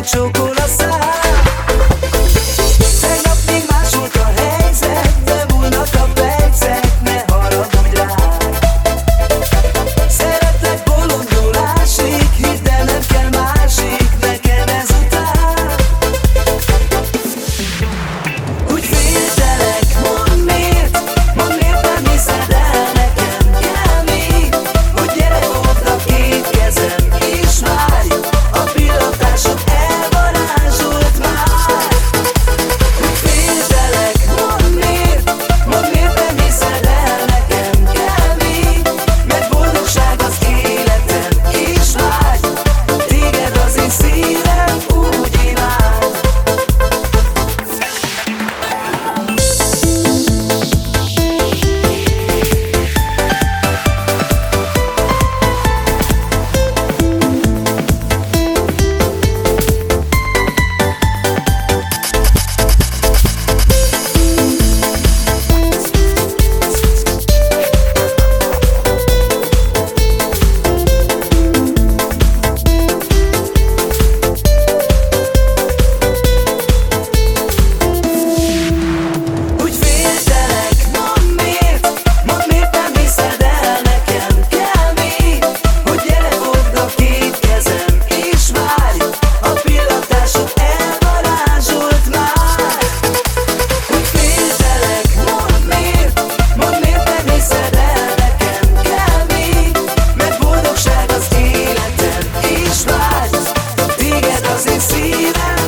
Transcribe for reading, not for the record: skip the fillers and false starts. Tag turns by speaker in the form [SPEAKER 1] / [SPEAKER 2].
[SPEAKER 1] megcsókol a szám. Tegnap még más volt a helyzet, de múlnak a percek, ne haragudj rám. Szeretlek bolondulásig, hidd el, nem kell másik nekem ezután. Úgy féltelek, mondd miért nem hiszed el, nekem kell még, hogy gyere oda, két kezem és várj, a pillantásod elvarázsolt már. Úgy féltelek, mondd miért nem hiszed el, nekem kell még, mert boldogság az életem és vágy, téged az én szívem úgy imád. Úgy féltelek, mondd miért nem hiszed el, nekem kell még, hogy gyere fogd a két kezem és várj, a pillantásod elvarázsolt már. Úgy féltelek, mondd miért nem hiszed el, nekem kell még, mert boldogság az életem és vágy, téged az én szívem